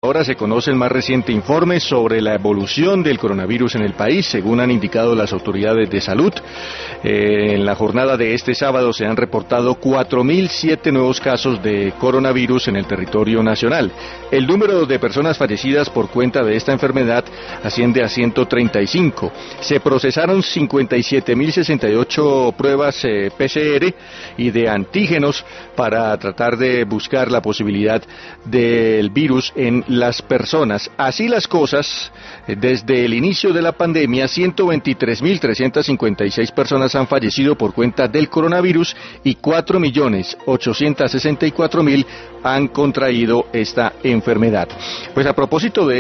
Ahora se conoce el más reciente informe sobre la evolución del coronavirus en el país, según han indicado las autoridades de salud. En la jornada de este sábado se han reportado 4.007 nuevos casos de coronavirus en el territorio nacional. El número de personas fallecidas por cuenta de esta enfermedad asciende a 135. Se procesaron 57.068 pruebas PCR y de antígenos para tratar de buscar la posibilidad del virus en las personas. Así las cosas, desde el inicio de la pandemia, 123.356 personas han fallecido por cuenta del coronavirus y 4.864.000 han contraído esta enfermedad. Pues a propósito de